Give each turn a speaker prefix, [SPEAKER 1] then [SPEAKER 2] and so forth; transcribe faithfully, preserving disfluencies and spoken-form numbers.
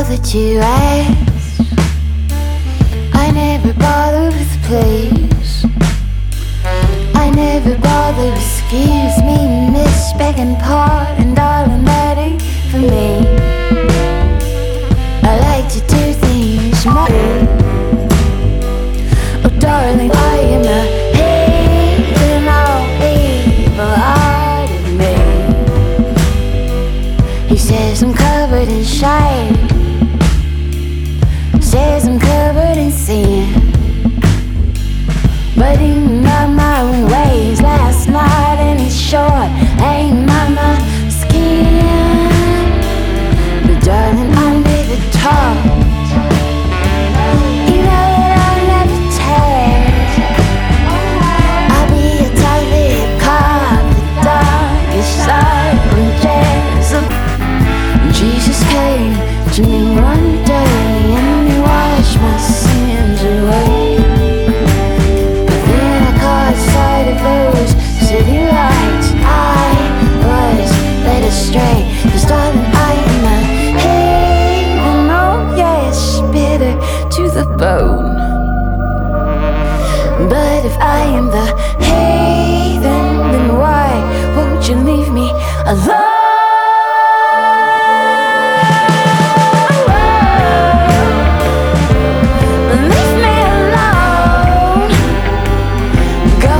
[SPEAKER 1] that you asked. I never bother with please. I never bother, excuse me, miss, begging pardon, darling, that ain't for me. I like to do things my way. Oh darling, I am a heathen, all evil-hearted me. He says I'm covered in shame, says I'm covered in sin, but in not my own ways. Last night and it's short, ain't my, my skin. But darling, I'm never taught. You know that I'll never tell. I'll be a tight-lit cop, the darkest side from Jezebel. Jesus came to me one day and he washed my sins away. But then I caught sight of those city lights. I was led astray, 'cause darling, I am a heathen, oh yes, bitter to the bone. But if I am the heathen, then why won't you leave me alone? Leave me alone. Go